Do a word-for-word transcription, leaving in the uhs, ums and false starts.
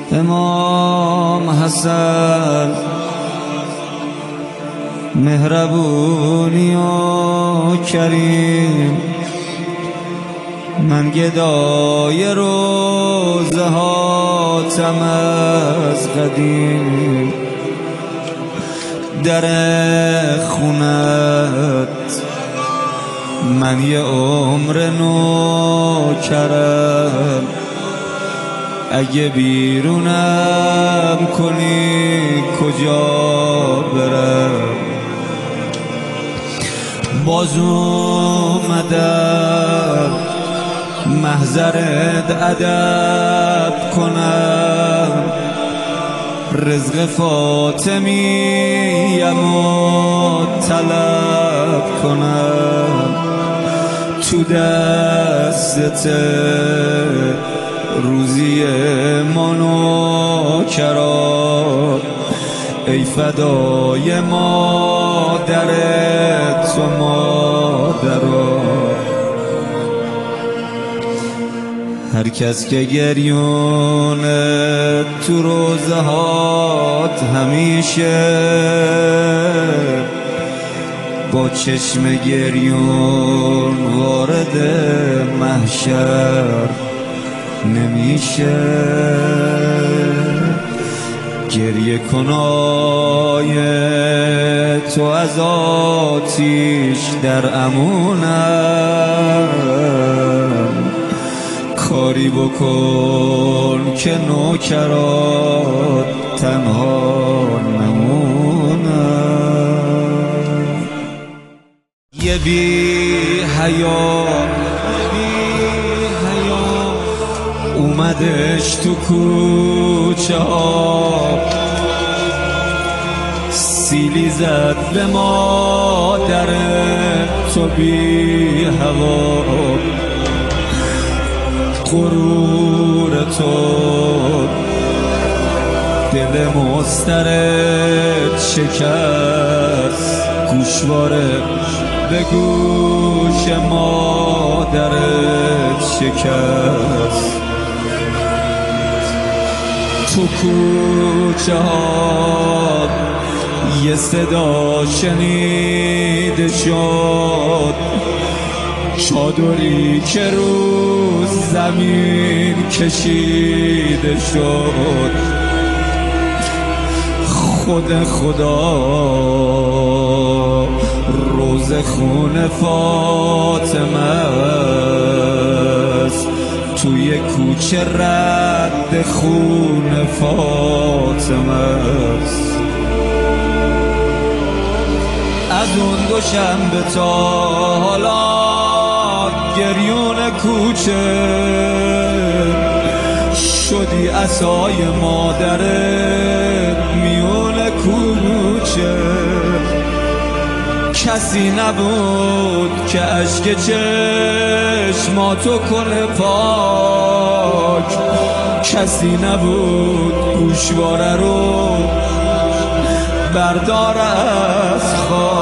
امام حسن مهربونی و کریم، من گدای روزه هاتم از قدیم. در خونت من یه عمر نو کرم، اگه بیرونم کنی کجا برم؟ باز اومدم محضرت ادب کنم، رزق فاطمیم و طلب کنم. تو دستت روزی من و کرات، ای فدای مادرت و مادرات. هر کس که گریونه تو روزهات همیشه، با چشم گریون وارد محشر نمیشه. گریه کنای تو از آتیش در امونم، کاری بکن که نوکرات تنها نمونم. یه بی حیا اومدش تو کوچه ها، سیلی زد به مادر تو بی هوا. غرور تو دل مسترد شکست، گوشواره به گوش مادرت شکست. تو کوچه ها یه صدا شنیده شد، چادری که رو زمین کشیده شد. خود خدا روز خون فاطمه است، توی کوچه رد خون فاطمه است. از اون دوشنبه تا حالا گریون کوچه شدی عصای مادرت میون کوچه. کسی نبود که اشک چشماتو کنه پاک، کسی نبود گوشواره رو بردار از خاک.